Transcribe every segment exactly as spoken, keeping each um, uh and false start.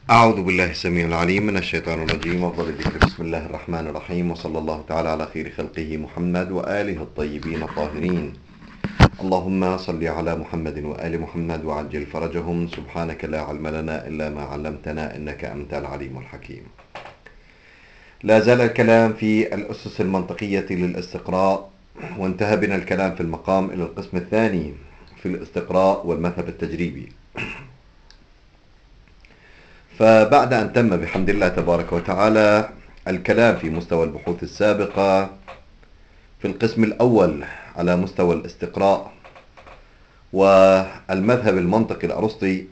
أعوذ بالله السميع العليم من الشيطان الرجيم، وأفضل الذكر بسم الله الرحمن الرحيم، وصلى الله تعالى على خير خلقه محمد وآله الطيبين الطاهرين. اللهم صل على محمد وآل محمد وعجل فرجهم. سبحانك لا علم لنا إلا ما علمتنا إنك أنت العليم الحكيم. لا زال الكلام في الأسس المنطقية للاستقراء، وانتهى بنا الكلام في المقام إلى القسم الثاني في الاستقراء والمذهب التجريبي. فبعد أن تم بحمد الله تبارك وتعالى الكلام في مستوى البحوث السابقة في القسم الأول على مستوى الاستقراء والمذهب المنطقي الأرسطي،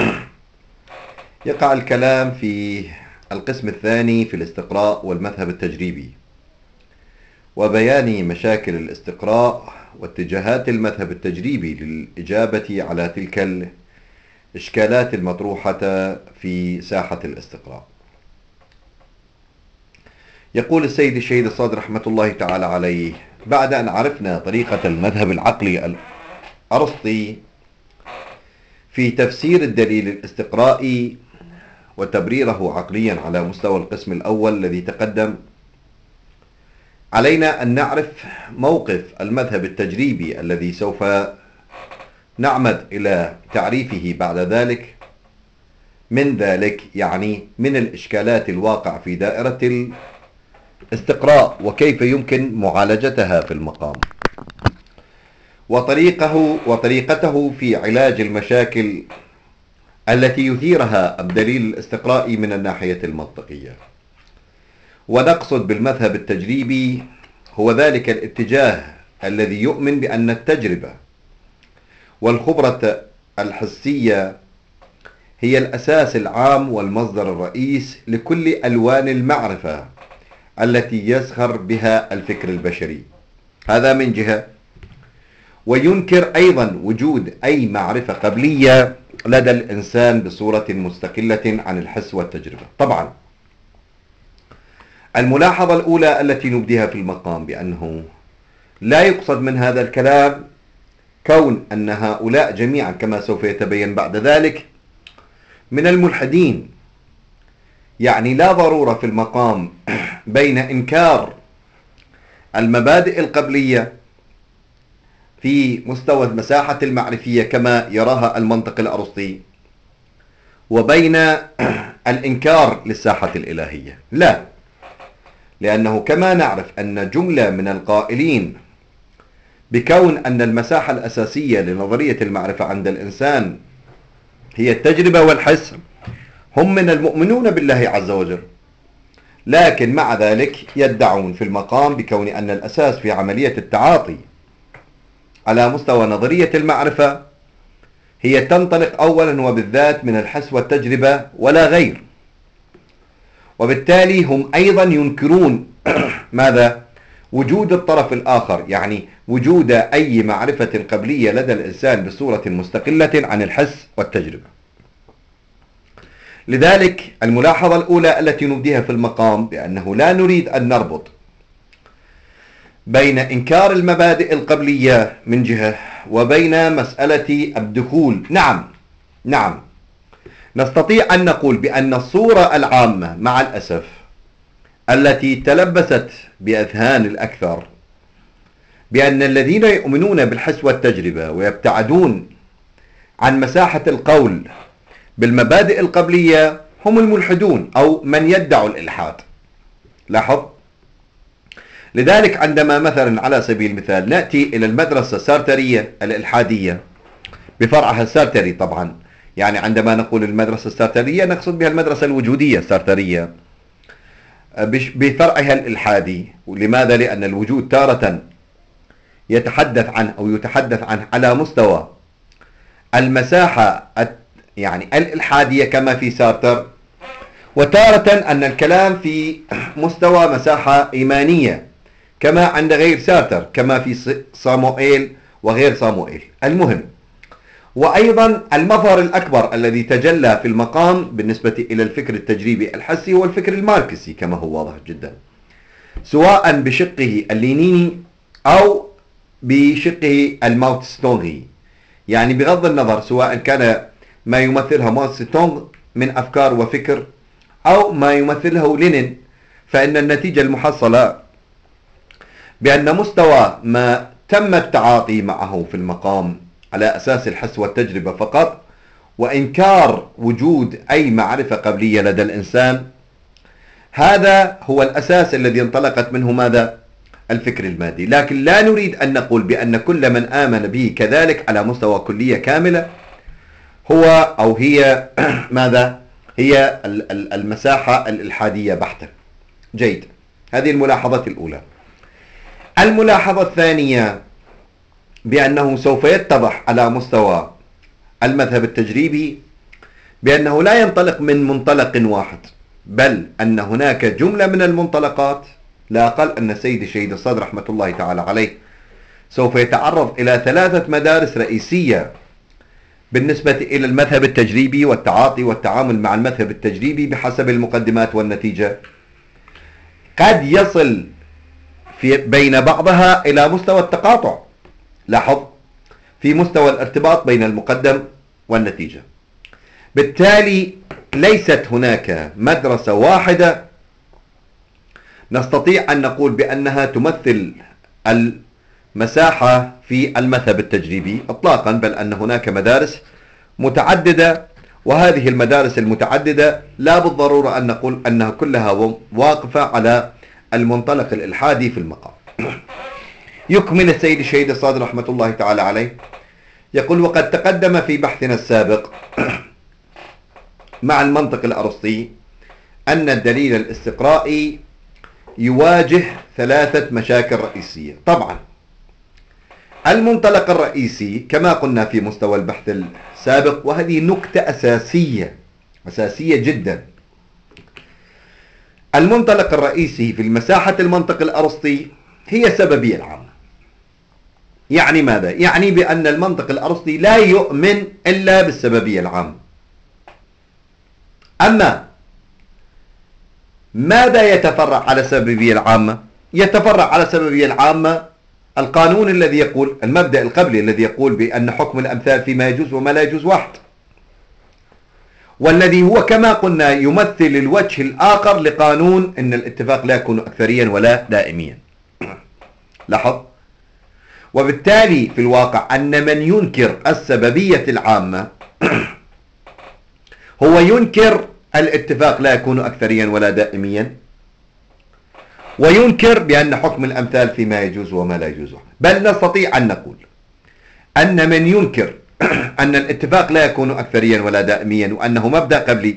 يقع الكلام في القسم الثاني في الاستقراء والمذهب التجريبي، وبيان مشاكل الاستقراء واتجاهات المذهب التجريبي للإجابة على تلك الإشكالات المطروحة في ساحة الاستقراء. يقول السيد الشهيد الصادر رحمة الله تعالى عليه: بعد أن عرفنا طريقة المذهب العقلي الأرسطي في تفسير الدليل الاستقرائي وتبريره عقليا على مستوى القسم الأول الذي تقدم، علينا أن نعرف موقف المذهب التجريبي الذي سوف نعمد إلى تعريفه بعد ذلك، من ذلك يعني من الإشكالات الواقع في دائرة الاستقراء وكيف يمكن معالجتها في المقام، وطريقه وطريقته في علاج المشاكل التي يثيرها الدليل الاستقرائي من الناحية المنطقية. ونقصد بالمذهب التجريبي هو ذلك الاتجاه الذي يؤمن بأن التجربة والخبرة الحسية هي الأساس العام والمصدر الرئيس لكل ألوان المعرفة التي يزخر بها الفكر البشري. هذا من جهة. وينكر أيضا وجود أي معرفة قبلية لدى الإنسان بصورة مستقلة عن الحس والتجربة. طبعا الملاحظة الأولى التي نبديها في المقام بأنه لا يقصد من هذا الكلام كون أن هؤلاء جميعا كما سوف يتبين بعد ذلك من الملحدين. يعني لا ضرورة في المقام بين إنكار المبادئ القبلية في مستوى المساحة المعرفية كما يراها المنطق الأرسطي وبين الإنكار للساحة الإلهية. لا، لأنه كما نعرف أن جملة من القائلين بكون أن المساحة الأساسية لنظرية المعرفة عند الإنسان هي التجربة والحس هم من المؤمنون بالله عز وجل، لكن مع ذلك يدعون في المقام بكون أن الأساس في عملية التعاطي على مستوى نظرية المعرفة هي تنطلق أولا وبالذات من الحس والتجربة ولا غير. وبالتالي هم أيضا ينكرون ماذا؟ وجود الطرف الآخر، يعني وجود أي معرفة قبلية لدى الإنسان بصورة مستقلة عن الحس والتجربة. لذلك الملاحظة الأولى التي نبديها في المقام بأنه لا نريد أن نربط بين إنكار المبادئ القبلية من جهة وبين مسألة الدخول. نعم نعم نستطيع أن نقول بأن الصورة العامة مع الأسف التي تلبست بأذهان الأكثر بأن الذين يؤمنون بالحس والتجربة ويبتعدون عن مساحة القول بالمبادئ القبلية هم الملحدون أو من يدعوا الإلحاد. لاحظ. لذلك عندما مثلا على سبيل المثال نأتي إلى المدرسة السارترية الإلحادية بفرعها السارتري، طبعا يعني عندما نقول المدرسة السارترية نقصد بها المدرسة الوجودية السارترية بفرعها الإلحادي. ولماذا؟ لأن الوجود تارة يتحدث عنه أو يتحدث عنه على مستوى المساحة يعني الإلحادية كما في سارتر، وتارة أن الكلام في مستوى مساحة إيمانية كما عند غير سارتر كما في صاموئيل وغير صاموئيل. المهم، وأيضا المظهر الأكبر الذي تجلى في المقام بالنسبة إلى الفكر التجريبي الحسي هو الفكر الماركسي كما هو واضح جدا، سواء بشقه اللينيني أو بشقه الماوتستونغي. يعني بغض النظر سواء كان ما يمثلها ماو تسي تونغ من أفكار وفكر أو ما يمثله لينين، فإن النتيجة المحصلة بأن مستوى ما تم التعاطي معه في المقام على أساس الحس والتجربة فقط، وإنكار وجود أي معرفة قبلية لدى الإنسان، هذا هو الأساس الذي انطلقت منه ماذا؟ الفكر المادي. لكن لا نريد أن نقول بأن كل من آمن به كذلك على مستوى كلية كاملة هو أو هي ماذا؟ هي المساحة الإلحادية بحتة. جيد، هذه الملاحظة الأولى. الملاحظة الثانية بأنه سوف يتضح على مستوى المذهب التجريبي بأنه لا ينطلق من منطلق واحد، بل أن هناك جملة من المنطلقات. لا أقل أن السيد الشهيد الصدر رحمة الله تعالى عليه سوف يتعرض إلى ثلاثة مدارس رئيسية بالنسبة إلى المذهب التجريبي والتعاطي والتعامل مع المذهب التجريبي بحسب المقدمات والنتيجة. قد يصل في بين بعضها إلى مستوى التقاطع، لاحظ، في مستوى الارتباط بين المقدم والنتيجة. بالتالي ليست هناك مدرسة واحدة نستطيع أن نقول بأنها تمثل المساحة في المذهب التجريبي إطلاقا، بل أن هناك مدارس متعددة، وهذه المدارس المتعددة لا بالضرورة أن نقول أنها كلها واقفة على المنطلق الإلحادي في المقام. يكمل السيد الشهيد الصادق رحمة الله تعالى عليه يقول: وقد تقدم في بحثنا السابق مع المنطق الأرسطي أن الدليل الاستقرائي يواجه ثلاثة مشاكل رئيسية. طبعا المنطلق الرئيسي كما قلنا في مستوى البحث السابق، وهذه نكتة أساسية أساسية جدا، المنطلق الرئيسي في مساحة المنطق الأرسطي هي السببية العامة. يعني ماذا؟ يعني بأن المنطق الأرسطي لا يؤمن إلا بالسببية العامة. أما ماذا يتفرع على السببية العامة؟ يتفرع على السببية العامة القانون الذي يقول، المبدأ القبلي الذي يقول بأن حكم الأمثال فيما يجوز وما لا يجوز واحد، والذي هو كما قلنا يمثل الوجه الآخر لقانون أن الاتفاق لا يكون أكثريا ولا دائميا. لاحظ، وبالتالي في الواقع أن من ينكر السببية العامة هو ينكر الاتفاق لا يكون أكثريا ولا دائميا، وينكر بأن حكم الأمثال فيما يجوز وما لا يجوز. بل نستطيع أن نقول أن من ينكر أن الاتفاق لا يكون أكثريا ولا دائميا وأنه مبدأ قبلي،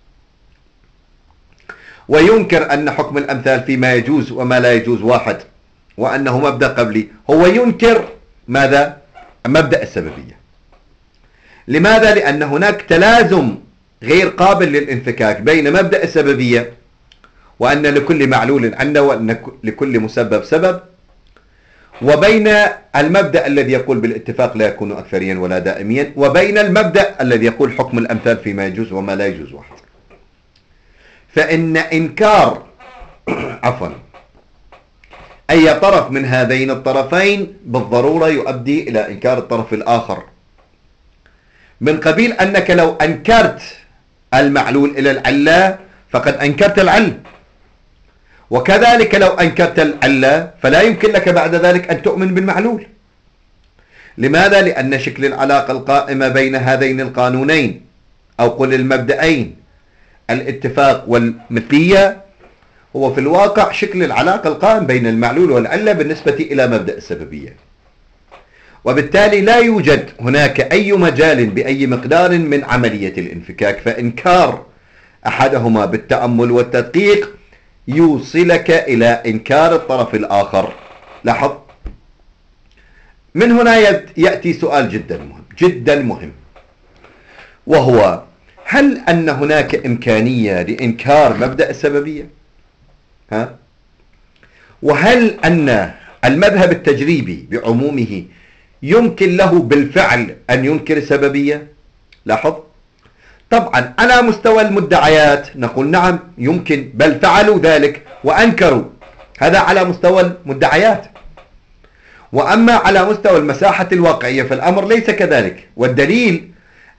وينكر أن حكم الأمثال فيما يجوز وما لا يجوز واحد وأنه مبدأ قبلي، هو ينكر ماذا؟ مبدأ السببية. لماذا؟ لأن هناك تلازم غير قابل للانفكاك بين مبدأ السببية وأن لكل معلول عنده وأن لكل مسبب سبب، وبين المبدأ الذي يقول بالاتفاق لا يكون أكثريا ولا دائميا، وبين المبدأ الذي يقول حكم الأمثال فيما يجوز وما لا يجوز واحد. فإن إنكار عفوا أي طرف من هذين الطرفين بالضرورة يؤدي إلى إنكار الطرف الآخر، من قبيل أنك لو أنكرت المعلول إلى العلة فقد أنكرت العلة، وكذلك لو أنكرت العلة فلا يمكن لك بعد ذلك أن تؤمن بالمعلول. لماذا؟ لأن شكل العلاقة القائمة بين هذين القانونين أو قل المبدأين الاتفاق والمثلية هو في الواقع شكل العلاقة القائم بين المعلول والعلة بالنسبة إلى مبدأ السببية، وبالتالي لا يوجد هناك أي مجال بأي مقدار من عملية الانفكاك، فإنكار أحدهما بالتأمل والتدقيق يوصلك إلى إنكار الطرف الآخر. لاحظ، من هنا يأتي سؤال جدا مهم جدا مهم، وهو هل أن هناك إمكانية لإنكار مبدأ السببية؟ ها؟ وهل أن المذهب التجريبي بعمومه يمكن له بالفعل أن ينكر السببية؟ لاحظ، طبعا على مستوى المدعيات نقول نعم يمكن، بل فعلوا ذلك وأنكروا، هذا على مستوى المدعيات. وأما على مستوى المساحة الواقعية فالأمر ليس كذلك، والدليل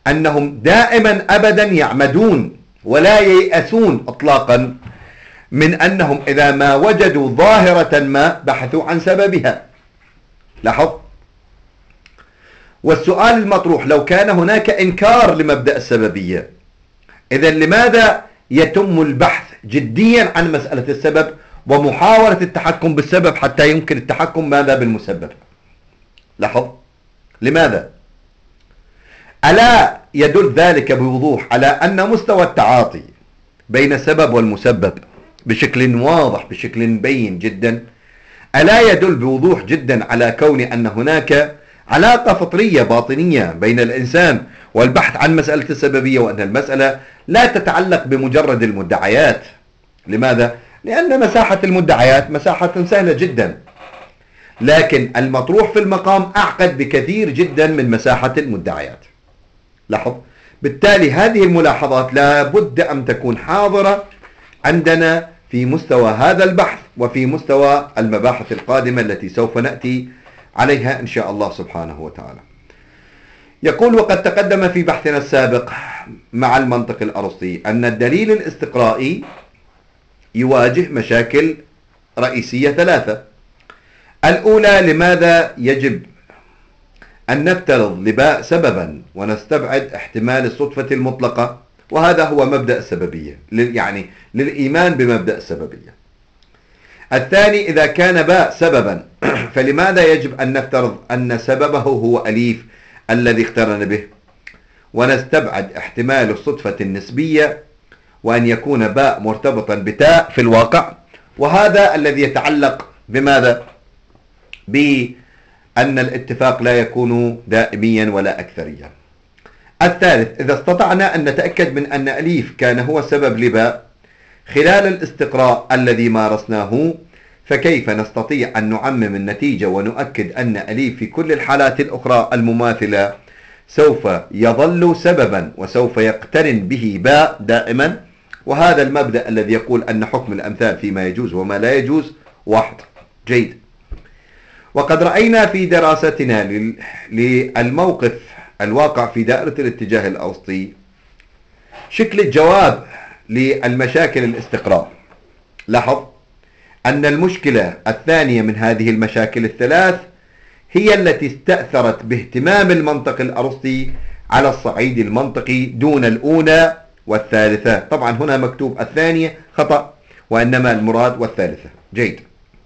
أنهم دائما أبدا يعمدون ولا ييأسون إطلاقا من أنهم إذا ما وجدوا ظاهرة ما بحثوا عن سببها. لاحظ. والسؤال المطروح لو كان هناك إنكار لمبدأ السببية، إذا لماذا يتم البحث جديا عن مسألة السبب ومحاولة التحكم بالسبب حتى يمكن التحكم ماذا بالمسبب؟ لاحظ. لماذا؟ ألا يدل ذلك بوضوح على أن مستوى التعاطي بين السبب والمسبب بشكل واضح بشكل مبين جدا، ألا يدل بوضوح جدا على كون أن هناك علاقة فطرية باطنية بين الإنسان والبحث عن مسألة السببية، وأن المسألة لا تتعلق بمجرد المدعيات. لماذا؟ لأن مساحة المدعيات مساحة سهلة جدا، لكن المطروح في المقام أعقد بكثير جدا من مساحة المدعيات. لاحظ. بالتالي هذه الملاحظات لا بد أن تكون حاضرة عندنا في مستوى هذا البحث وفي مستوى المباحث القادمة التي سوف نأتي عليها إن شاء الله سبحانه وتعالى. يقول: وقد تقدم في بحثنا السابق مع المنطق الأرسطي أن الدليل الاستقرائي يواجه مشاكل رئيسية ثلاثة. الأولى: لماذا يجب أن نفترض لباء سببا ونستبعد احتمال الصدفة المطلقة، وهذا هو مبدأ السببية، يعني للإيمان بمبدأ السببية. الثاني: إذا كان باء سببا فلماذا يجب أن نفترض أن سببه هو أليف الذي اقترن به، ونستبعد احتمال الصدفة النسبية وأن يكون باء مرتبطا بتاء في الواقع، وهذا الذي يتعلق بماذا؟ بأن الاتفاق لا يكون دائميا ولا أكثريا. الثالث: إذا استطعنا أن نتأكد من أن أليف كان هو سبب لباء خلال الاستقراء الذي مارسناه، فكيف نستطيع أن نعمم النتيجة ونؤكد أن أليف في كل الحالات الأخرى المماثلة سوف يظل سببا وسوف يقترن به باء دائما؟ وهذا المبدأ الذي يقول أن حكم الأمثال فيما يجوز وما لا يجوز واحد. جيد. وقد رأينا في دراستنا للموقف الواقع في دائرة الاتجاه الأوسطي شكل الجواب للمشاكل الاستقراء. لاحظ أن المشكلة الثانية من هذه المشاكل الثلاث هي التي استأثرت باهتمام المنطق الأرسطي على الصعيد المنطقي دون الأولى والثالثة. طبعا هنا مكتوب الثانية خطأ، وإنما المراد والثالثة. جيد.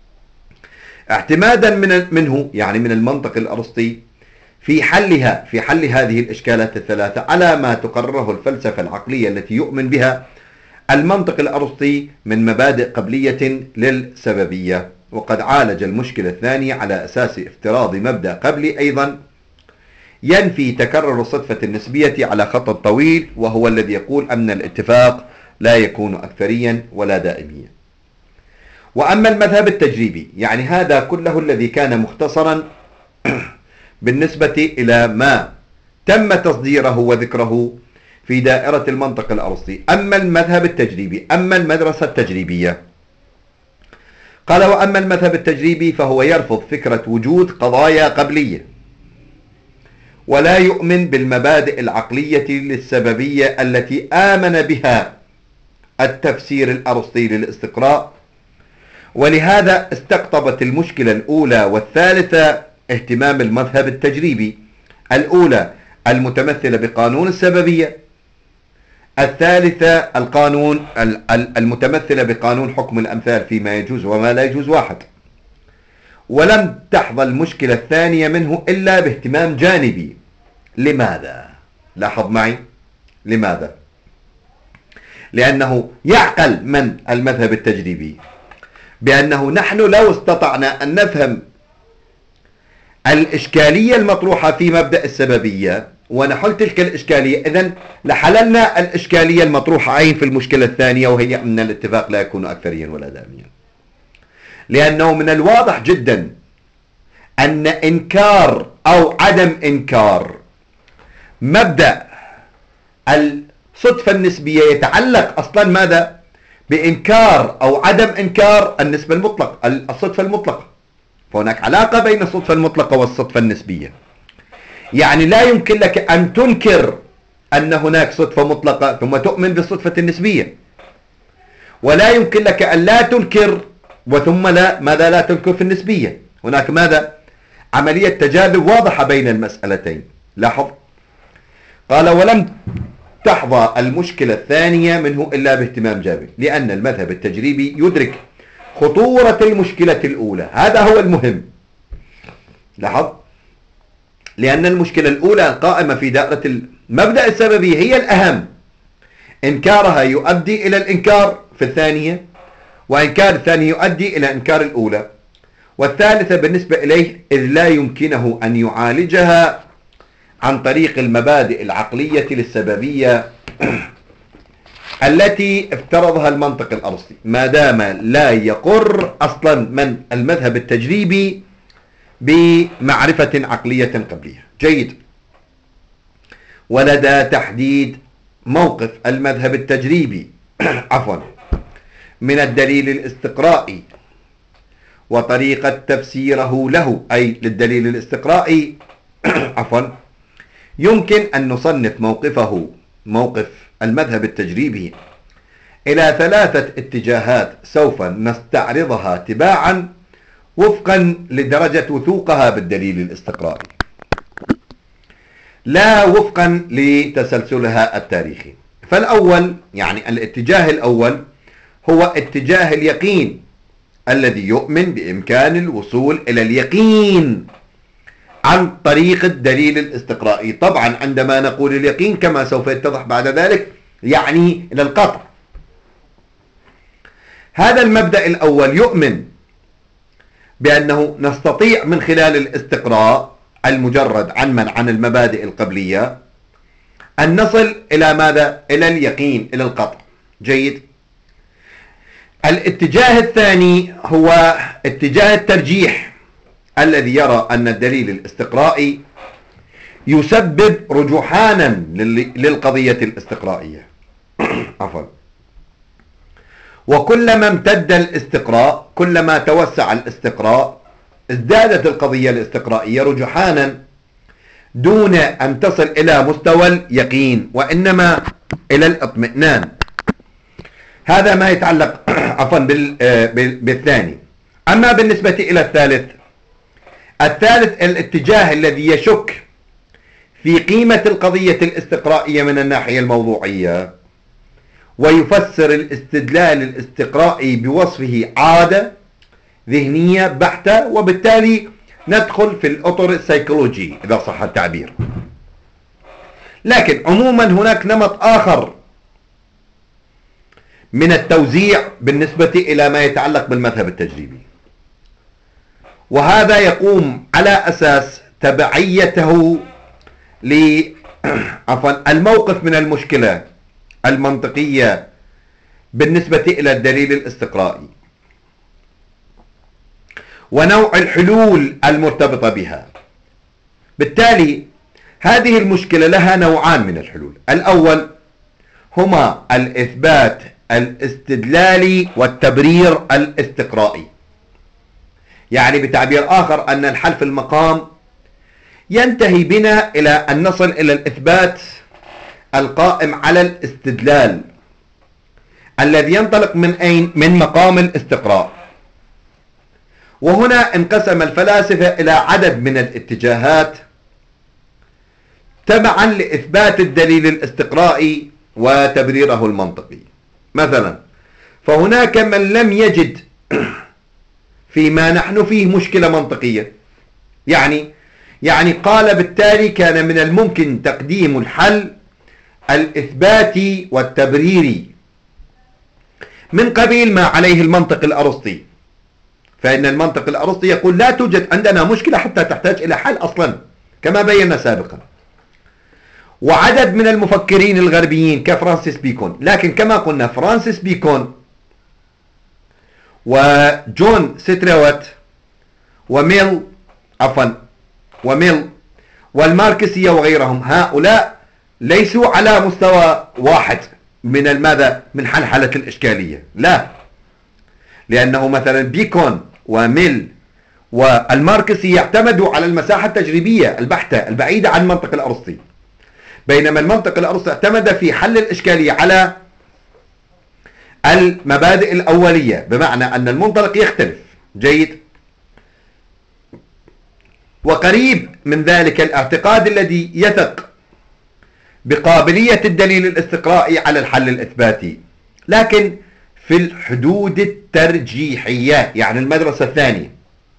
اعتمادا من منه يعني من المنطق الأرسطي في حلها في حل هذه الإشكالات الثلاثة على ما تقرره الفلسفة العقلية التي يؤمن بها المنطق الأرسطي من مبادئ قبلية للسببية، وقد عالج المشكلة الثانية على أساس افتراض مبدأ قبلي أيضا ينفي تكرر الصدفة النسبية على خط طويل، وهو الذي يقول أن الاتفاق لا يكون أكثريا ولا دائميا. وأما المذهب التجريبي، يعني هذا كله الذي كان مختصرا بالنسبة إلى ما تم تصديره وذكره في دائرة المنطق الأرسطي. أما المذهب التجريبي، أما المدرسة التجريبية، قال: وأما المذهب التجريبي فهو يرفض فكرة وجود قضايا قبلية، ولا يؤمن بالمبادئ العقلية للسببية التي آمن بها التفسير الأرسطي للاستقراء، ولهذا استقطبت المشكلة الأولى والثالثة اهتمام المذهب التجريبي. الأولى المتمثلة بقانون السببية، الثالثة القانون المتمثلة بقانون حكم الأمثال فيما يجوز وما لا يجوز واحد. ولم تحظى المشكلة الثانية منه إلا باهتمام جانبي. لماذا؟ لاحظ معي. لماذا؟ لأنه يعقل من المذهب التجريبي بأنه نحن لو استطعنا أن نفهم الإشكالية المطروحة في مبدأ السببية ونحل تلك الإشكالية، إذن لحللنا الإشكالية المطروحة عين في المشكلة الثانية، وهي أن الاتفاق لا يكون أكثريا ولا دائميا. لأنه من الواضح جدا أن إنكار أو عدم إنكار مبدأ الصدفة النسبية يتعلق أصلا ماذا؟ بإنكار أو عدم إنكار النسبة المطلقة، الصدفة المطلقة. فهناك علاقة بين الصدفة المطلقة والصدفة النسبية. يعني لا يمكن لك أن تنكر أن هناك صدفة مطلقة ثم تؤمن بالصدفة النسبية، ولا يمكن لك أن لا تنكر وثم لا ماذا لا تنكر في النسبية. هناك ماذا عملية تجاذب واضحة بين المسألتين. لاحظ قال ولم تحظى المشكلة الثانية منه إلا باهتمام جابر، لأن المذهب التجريبي يدرك خطورة المشكلة الأولى. هذا هو المهم. لاحظ، لأن المشكلة الأولى القائمة في دائرة المبدأ السببي هي الأهم، إنكارها يؤدي إلى الإنكار في الثانية، وإنكار الثانية يؤدي إلى إنكار الأولى، والثالثة بالنسبة إليه إذ لا يمكنه أن يعالجها عن طريق المبادئ العقلية للسببية التي افترضها المنطق الأرسطي، ما دام لا يقر أصلا من المذهب التجريبي بمعرفة عقلية قبلية. جيد. ولدى تحديد موقف المذهب التجريبي عفوا من الدليل الاستقرائي وطريقة تفسيره له، أي للدليل الاستقرائي عفوا يمكن أن نصنف موقفه موقف المذهب التجريبي إلى ثلاثة اتجاهات سوف نستعرضها تباعا وفقا لدرجة وثوقها بالدليل الاستقرائي، لا وفقا لتسلسلها التاريخي. فالأول يعني الاتجاه الأول هو اتجاه اليقين الذي يؤمن بإمكان الوصول إلى اليقين عن طريق الدليل الاستقرائي. طبعا عندما نقول اليقين كما سوف يتضح بعد ذلك يعني إلى القطع. هذا المبدأ الأول يؤمن بأنه نستطيع من خلال الاستقراء المجرد عن من عن المبادئ القبلية أن نصل إلى ماذا؟ إلى اليقين، إلى القطع. جيد. الاتجاه الثاني هو اتجاه الترجيح الذي يرى أن الدليل الاستقرائي يسبب رجحانا للقضية الاستقرائية عفوا، وكلما امتد الاستقراء كلما توسع الاستقراء ازدادت القضية الاستقرائية رجحانا دون أن تصل إلى مستوى اليقين وإنما إلى الاطمئنان. هذا ما يتعلق عفوا بالثاني. أما بالنسبة إلى الثالث، الثالث الاتجاه الذي يشك في قيمة القضية الاستقرائية من الناحية الموضوعية ويفسر الاستدلال الاستقرائي بوصفه عادة ذهنية بحتة، وبالتالي ندخل في الأطر السيكولوجي إذا صح التعبير. لكن عموما هناك نمط آخر من التوزيع بالنسبة إلى ما يتعلق بالمذهب التجريبي، وهذا يقوم على أساس تبعيته ل عفوا الموقف من المشكلة المنطقية بالنسبة إلى الدليل الاستقرائي ونوع الحلول المرتبطة بها. بالتالي هذه المشكلة لها نوعان من الحلول. الأول هما الإثبات الاستدلالي والتبرير الاستقرائي، يعني بتعبير آخر أن الحل في المقام ينتهي بنا إلى أن نصل إلى الإثبات القائم على الاستدلال الذي ينطلق من أين؟ من مقام الاستقراء. وهنا انقسم الفلاسفة إلى عدد من الاتجاهات تبعا لإثبات الدليل الاستقرائي وتبريره المنطقي. مثلا فهناك من لم يجد فيما نحن فيه مشكلة منطقية، يعني يعني قال بالتالي كان من الممكن تقديم الحل الإثباتي والتبريري من قبيل ما عليه المنطق الأرسطي. فإن المنطق الأرسطي يقول لا توجد عندنا مشكلة حتى تحتاج إلى حل أصلا كما بينا سابقا. وعدد من المفكرين الغربيين كفرانسيس بيكون، لكن كما قلنا فرانسيس بيكون وجون ستروت وميل عفوا وميل والماركسية وغيرهم، هؤلاء ليسوا على مستوى واحد من الماذا من حلحلة الإشكالية، لا، لأنه مثلا بيكون وميل والماركسي يعتمدوا على المساحة التجريبية البحتة البعيدة عن منطق الأرسطي، بينما المنطق الأرسطي اعتمد في حل الإشكالية على المبادئ الأولية، بمعنى أن المنطلق يختلف. جيد. وقريب من ذلك الاعتقاد الذي يثق بقابلية الدليل الاستقرائي على الحل الإثباتي، لكن في الحدود الترجيحية، يعني المدرسة الثانية،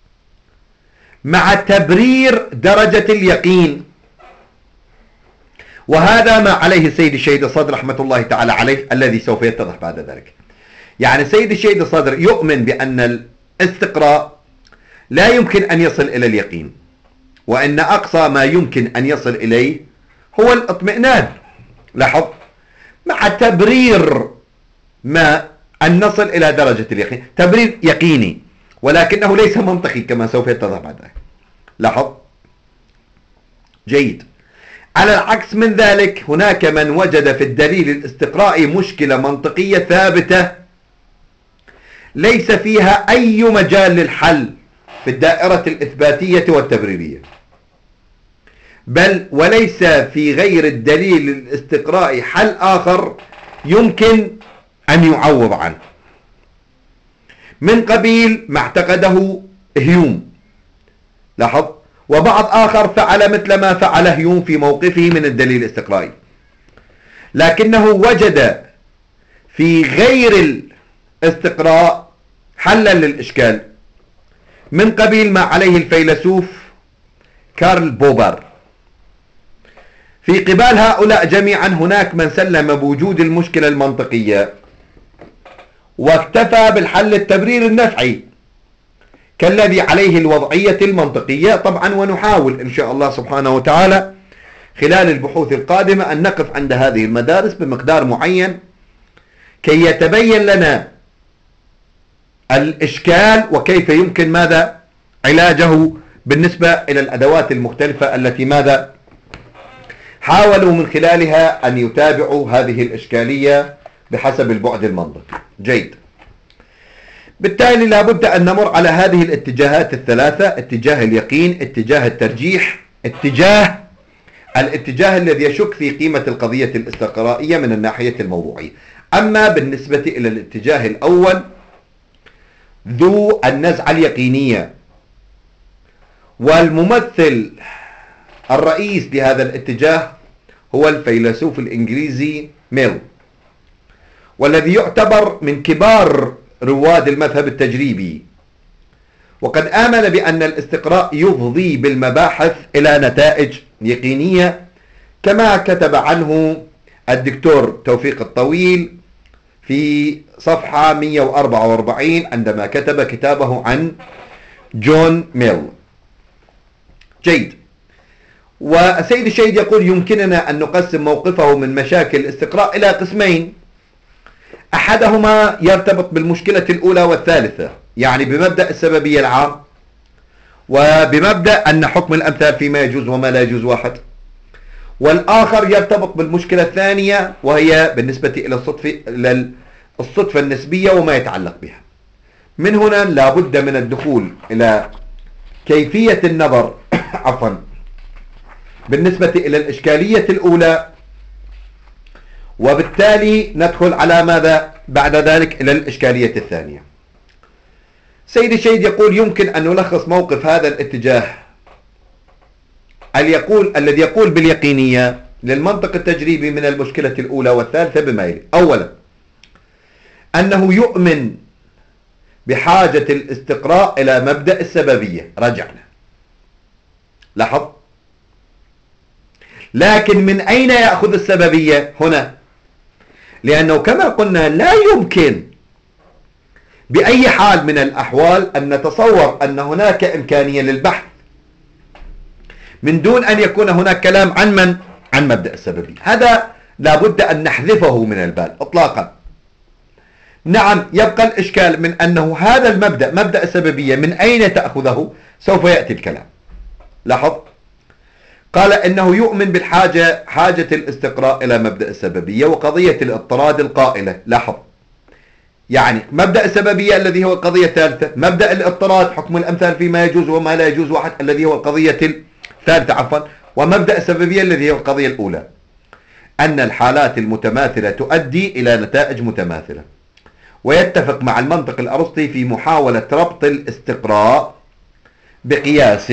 مع تبرير درجة اليقين. وهذا ما عليه السيد الشهيد الصدر رحمة الله تعالى عليه، الذي سوف يتضح بعد ذلك. يعني السيد الشهيد الصدر يؤمن بأن الاستقراء لا يمكن أن يصل إلى اليقين، وأن أقصى ما يمكن أن يصل إليه هو الاطمئنان. لاحظ، مع تبرير ما أن نصل إلى درجة اليقين، تبرير يقيني، ولكنه ليس منطقي كما سوف يتضح بعد ذلك. لاحظ. جيد. على العكس من ذلك، هناك من وجد في الدليل الاستقرائي مشكلة منطقية ثابتة ليس فيها أي مجال للحل في الدائرة الإثباتية والتبريرية، بل وليس في غير الدليل الاستقرائي حل آخر يمكن أن يعوض عنه، من قبيل ما اعتقده هيوم. لاحظ. وبعض آخر فعل مثل ما فعل هيوم في موقفه من الدليل الاستقرائي، لكنه وجد في غير الاستقراء حلا للإشكال، من قبيل ما عليه الفيلسوف كارل بوبر. في قبال هؤلاء جميعا هناك من سلم بوجود المشكلة المنطقية واكتفى بالحل التبرير النفعي كالذي عليه الوضعية المنطقية. طبعا ونحاول إن شاء الله سبحانه وتعالى خلال البحوث القادمة أن نقف عند هذه المدارس بمقدار معين كي يتبين لنا الإشكال وكيف يمكن ماذا علاجه بالنسبة إلى الأدوات المختلفة التي ماذا حاولوا من خلالها أن يتابعوا هذه الإشكالية بحسب البعد المنطقي. جيد. بالتالي لابد أن نمر على هذه الاتجاهات الثلاثة: اتجاه اليقين، اتجاه الترجيح، اتجاه الاتجاه الذي يشك في قيمة القضية الاستقرائية من الناحية الموضوعية. أما بالنسبة إلى الاتجاه الأول ذو النزعة اليقينية، والممثل الرئيس لهذا الاتجاه هو الفيلسوف الإنجليزي ميل، والذي يعتبر من كبار رواد المذهب التجريبي، وقد آمن بأن الاستقراء يفضي بالمباحث إلى نتائج يقينية، كما كتب عنه الدكتور توفيق الطويل في صفحة مئة وأربعة وأربعين عندما كتب كتابه عن جون ميل. جيد. والسيد الشهيد يقول يمكننا أن نقسم موقفه من مشاكل الاستقراء إلى قسمين: أحدهما يرتبط بالمشكلة الأولى والثالثة، يعني بمبدأ السببية العام، وبمبدأ أن حكم الأمثال فيما يجوز وما لا يجوز واحد. والآخر يرتبط بالمشكلة الثانية، وهي بالنسبة إلى الصدفة, إلى الصدفة النسبية وما يتعلق بها. من هنا لابد من الدخول إلى كيفية النظر عفوا بالنسبة إلى الإشكالية الأولى، وبالتالي ندخل على ماذا بعد ذلك إلى الإشكالية الثانية. سيد الشهيد يقول يمكن أن نلخص موقف هذا الاتجاه يقول الذي يقول باليقينية للمنطق التجريبي من المشكلة الأولى والثالثة بما يلي: أولا، أنه يؤمن بحاجة الاستقراء إلى مبدأ السببية. رجعنا. لاحظ. لكن من أين يأخذ السببية هنا؟ لأنه كما قلنا لا يمكن بأي حال من الأحوال أن نتصور أن هناك إمكانية للبحث من دون أن يكون هناك كلام عن من؟ عن مبدأ السببية. هذا لابد أن نحذفه من البال إطلاقا. نعم، يبقى الإشكال من أنه هذا المبدأ مبدأ السببية من أين تأخذه؟ سوف يأتي الكلام. لاحظ. قال إنه يؤمن بالحاجة حاجة الاستقراء إلى مبدأ السببية وقضية الاضطراد القائلة. لاحظ. يعني مبدأ السببية الذي هو القضية الثالثة، مبدأ الاضطراد حكم الأمثال فيما يجوز وما لا يجوز واحد الذي هو القضية الثالثة عفوا، ومبدأ السببية الذي هو القضية الأولى. أن الحالات المتماثلة تؤدي إلى نتائج متماثلة، ويتفق مع المنطق الأرسطي في محاولة ربط الاستقراء بقياس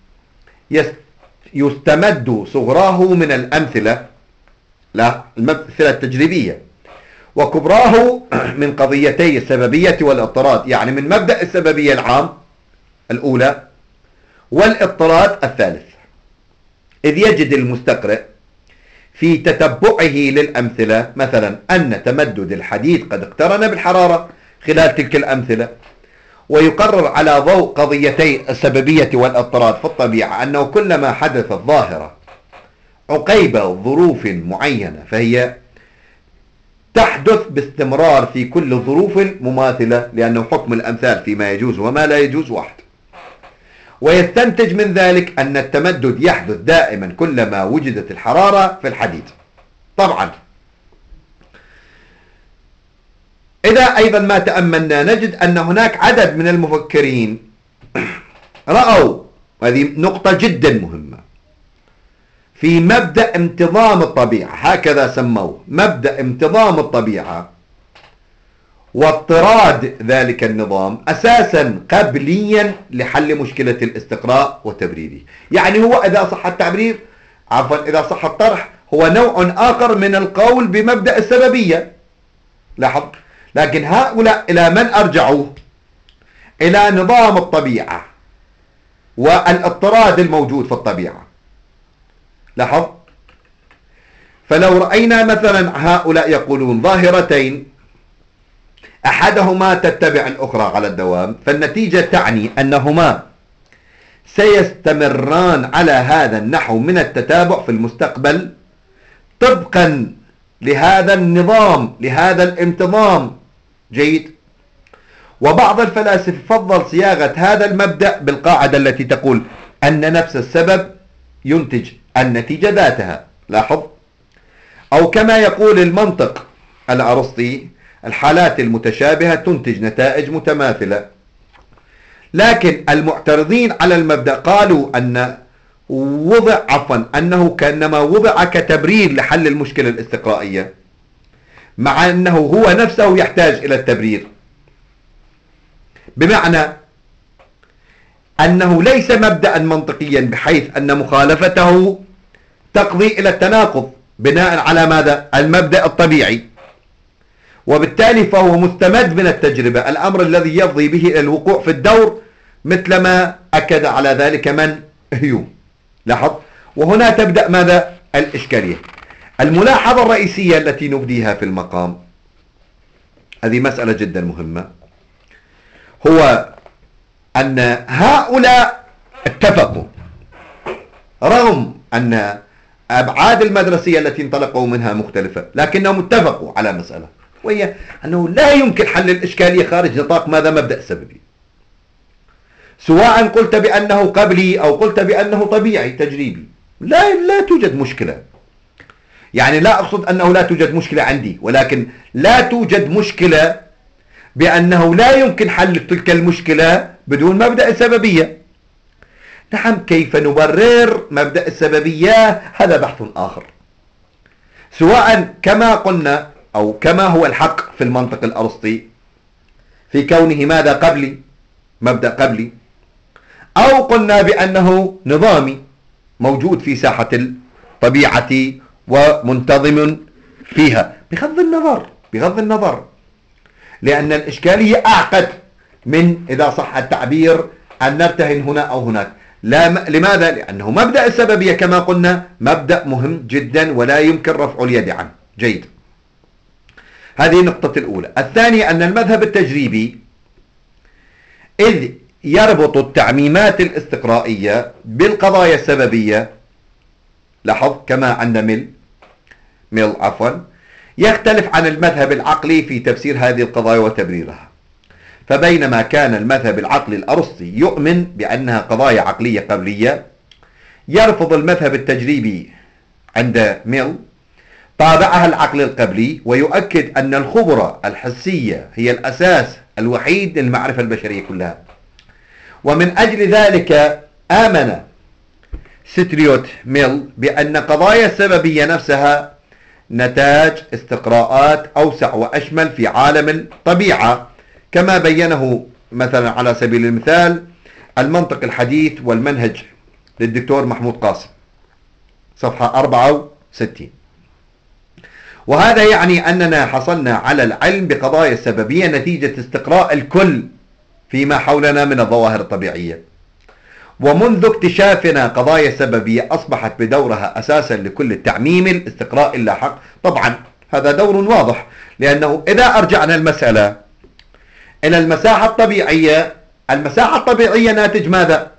يستمد صغراه من الأمثلة، لا الممثلة التجريبية، وكبراه من قضيتي السببية والاضطراد، يعني من مبدأ السببية العام الأولى والاضطراد الثالث، إذ يجد المستقرئ في تتبعه للأمثلة مثلا أن تمدد الحديد قد اقترن بالحرارة خلال تلك الأمثلة، ويقرر على ضوء قضيتي السببية والاضطراد في الطبيعة أنه كلما حدثت ظاهرة عقيب ظروف معينة فهي تحدث باستمرار في كل الظروف المماثلة، لأنه حكم الأمثال فيما يجوز وما لا يجوز واحد، ويستنتج من ذلك أن التمدد يحدث دائما كلما وجدت الحرارة في الحديد. طبعا إذا أيضا ما تأملنا نجد أن هناك عدد من المفكرين رأوا، هذه نقطة جدا مهمة، في مبدأ انتظام الطبيعة، هكذا سموه مبدأ انتظام الطبيعة واضطراد ذلك النظام أساسا قبليا لحل مشكلة الاستقراء وتبريره. يعني هو إذا صح التعبير عفوا إذا صح الطرح هو نوع آخر من القول بمبدأ السببية، لاحظ. لكن هؤلاء إلى من أرجعوا؟ إلى نظام الطبيعة والاضطراد الموجود في الطبيعة، لاحظ. فلو رأينا مثلا هؤلاء يقولون ظاهرتين أحدهما تتبع الأخرى على الدوام، فالنتيجة تعني أنهما سيستمران على هذا النحو من التتابع في المستقبل طبقا لهذا النظام، لهذا الانتظام. جيد. وبعض الفلاسفة فضل صياغة هذا المبدأ بالقاعدة التي تقول أن نفس السبب ينتج النتيجة ذاتها، لاحظ. أو كما يقول المنطق الأرسطي الحالات المتشابهة تنتج نتائج متماثلة. لكن المعترضين على المبدأ قالوا أن وضع عفوا أنه كأنما وضع كتبرير لحل المشكلة الاستقرائية، مع أنه هو نفسه يحتاج إلى التبرير، بمعنى أنه ليس مبدأ منطقيا بحيث أن مخالفته تقضي إلى التناقض بناء على ماذا؟ المبدأ الطبيعي، وبالتالي فهو مستمد من التجربة، الأمر الذي يفضي به إلى الوقوع في الدور، مثلما أكد على ذلك من؟ هيوم، لاحظ. وهنا تبدأ ماذا؟ الإشكالية. الملاحظة الرئيسية التي نبديها في المقام، هذه مسألة جدا مهمة، هو أن هؤلاء اتفقوا رغم أن أبعاد المدرسية التي انطلقوا منها مختلفة، لكنهم اتفقوا على مسألة، وهي أنه لا يمكن حل الإشكالية خارج نطاق ماذا؟ مبدأ السببي، سواء قلت بأنه قبلي أو قلت بأنه طبيعي تجريبي، لا لا توجد مشكلة. يعني لا أقصد أنه لا توجد مشكلة عندي، ولكن لا توجد مشكلة بأنه لا يمكن حل تلك المشكلة بدون مبدأ السببية. نعم، كيف نبرر مبدأ السببية هذا بحث آخر، سواء كما قلنا أو كما هو الحق في المنطق الأرسطي في كونه ماذا؟ قبلي، مبدأ قبلي، أو قلنا بأنه نظامي موجود في ساحة الطبيعة ومنتظم فيها، بغض النظر بغض النظر لأن الإشكالية أعقد من إذا صح التعبير أن نرتهن هنا أو هناك. لا م... لماذا؟ لأنه مبدأ السببية كما قلنا مبدأ مهم جدا ولا يمكن رفع اليد عنه. جيد، هذه النقطة الأولى. الثانية أن المذهب التجريبي إذ يربط التعميمات الاستقرائية بالقضايا السببية، لاحظ كما عند ميل ميل عفوا يختلف عن المذهب العقلي في تفسير هذه القضايا وتبريرها. فبينما كان المذهب العقلي الأرسطي يؤمن بأنها قضايا عقلية قبلية، يرفض المذهب التجريبي عند ميل طابعها العقل القبلي، ويؤكد أن الخبرة الحسية هي الأساس الوحيد للمعرفة البشرية كلها. ومن أجل ذلك آمن ستريوت ميل بأن قضايا السببية نفسها نتاج استقراءات أوسع وأشمل في عالم الطبيعة، كما بينه مثلا على سبيل المثال المنطق الحديث والمنهج للدكتور محمود قاسم صفحة أربعة وستين. وهذا يعني أننا حصلنا على العلم بقضايا السببية نتيجة استقراء الكل فيما حولنا من الظواهر الطبيعية. ومنذ اكتشافنا قضايا السببية أصبحت بدورها أساسا لكل التعميم الاستقراء اللاحق. طبعا هذا دور واضح، لأنه إذا أرجعنا المسألة إلى المساحة الطبيعية، المساحة الطبيعية ناتج ماذا؟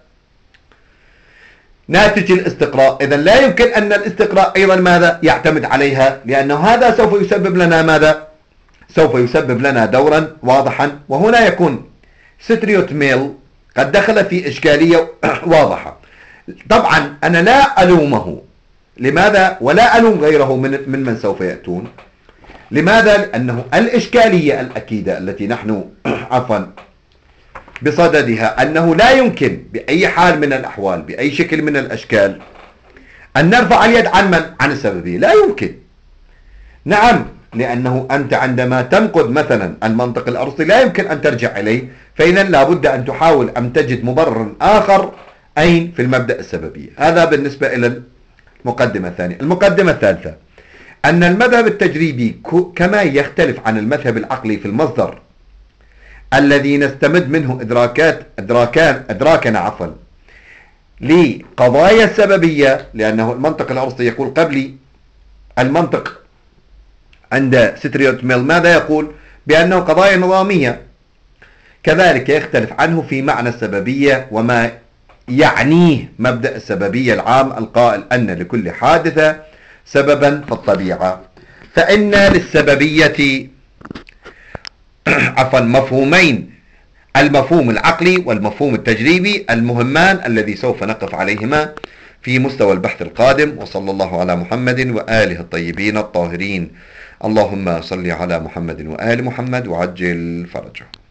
ناتج الاستقراء. إذا لا يمكن أن الاستقراء أيضا ماذا؟ يعتمد عليها، لأنه هذا سوف يسبب لنا ماذا؟ سوف يسبب لنا دورا واضحا. وهنا يكون ستريوت ميل قد دخل في إشكالية واضحة. طبعا أنا لا ألومه، لماذا؟ ولا ألوم غيره من من من سوف يأتون. لماذا؟ لأنه الإشكالية الأكيدة التي نحن عفوا بصددها أنه لا يمكن بأي حال من الأحوال بأي شكل من الأشكال أن نرفع اليد عن من؟ عن السببية. لا يمكن. نعم، لأنه أنت عندما تنقد مثلا المنطق الأرسطي لا يمكن أن ترجع إليه، فإذا لابد أن تحاول أن تجد مبرر آخر أين؟ في المبدأ السببية. هذا بالنسبة إلى المقدمة الثانية. المقدمة الثالثة أن المذهب التجريبي كما يختلف عن المذهب العقلي في المصدر الذي نستمد منه إدراكات إدراكان إدراكنا عفوا لقضايا السببية، لأنه المنطق الأرسطي يقول قبلي المنطق عند ستريوت ميل ماذا يقول؟ بأنه قضايا نظامية. كذلك يختلف عنه في معنى السببية وما يعنيه مبدأ السببية العام القائل أن لكل حادثة سببا في الطبيعة. فإن للسببية عفوا مفهومين، المفهوم العقلي والمفهوم التجريبي المهمان الذي سوف نقف عليهما في مستوى البحث القادم. وصلى الله على محمد وآله الطيبين الطاهرين. اللهم صل على محمد وآل محمد وعجل فرجه.